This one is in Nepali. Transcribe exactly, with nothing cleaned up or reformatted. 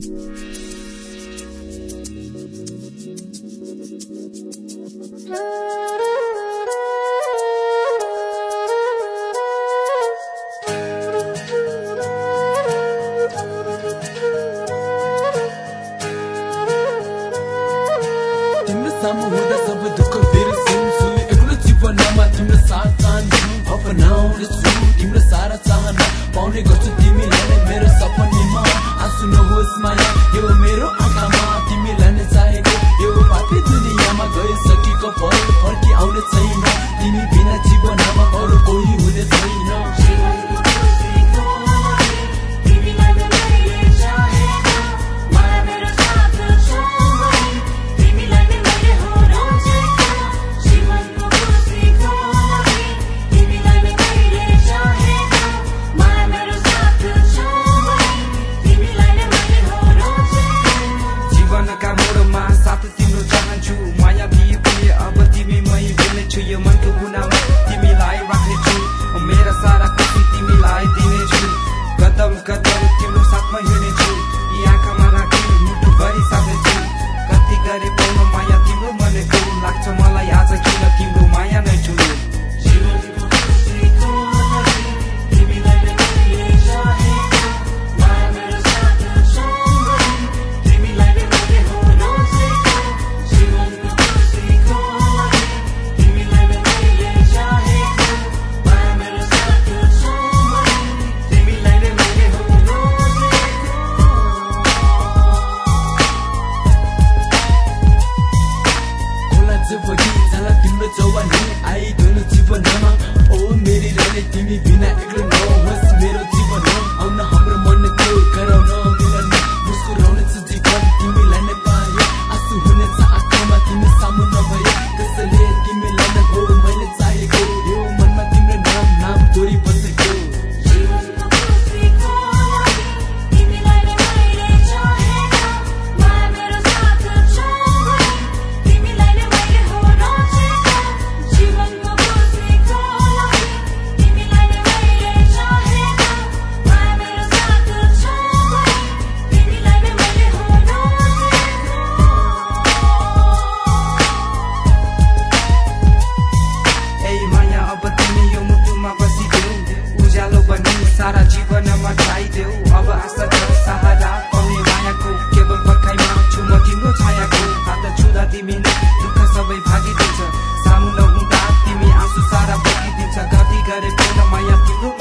Samu huda sab dukh feri simsu eklo जीवनमा तिम्रो साथ चाहन्छु अब now it's true तिम्रो सारा चाहना पाउने गर्छु तिमीलाई नै मेरो सपनामा आँसु नहोस् माया यो मेरो आँखामा तिमीलाई नै चाहेको यो पापी दुनियाँमा गइसकेको पल फर्की आउने छैन तिमी बिना जीवनमा अरू कोही हुने छैन यो मनको गुनामा तिमीलाई राख्नेछु मेरा सारा खुसी तिमीलाई दिनेछु कदम कदम तिम्रो साथमा हिँड्नेछु यी आँखामा राखी मुटु भरि साध्नेछु कति गरे पाउन माया तिम्रो मनको लाग्छ मलाई आज किन तिम्रो माया नै ठुलो तिम्रो जवानी आइदोनो जीवनमा ओ मेरी रानी तिमी बिना एक्लो नहोस् मेरो जीवन आउन हाम्रो मनको गराउन मिलन मुस्कुराउन छ जीवन तिमीलाई नै पाए आँसु हुनेछ आँखामा तिमी सामु नभए त्यसैले तिमीलाई नै हो मैले चाहेको यो मनमा तिम्रो नाम नाम तोरी बसेको सारा जीवनमा छाइदेऊ अब आशा छ सहारा पाउने मायाको केवल पर्खाइमा छु म तिम्रो छायाको हात छुँदा तिमी दुःख सबै भागिदिन्छ सामु नहुँदा तिमी आँसु सारा बगिदिन्छ गति गरे पाउन माया तिम्रो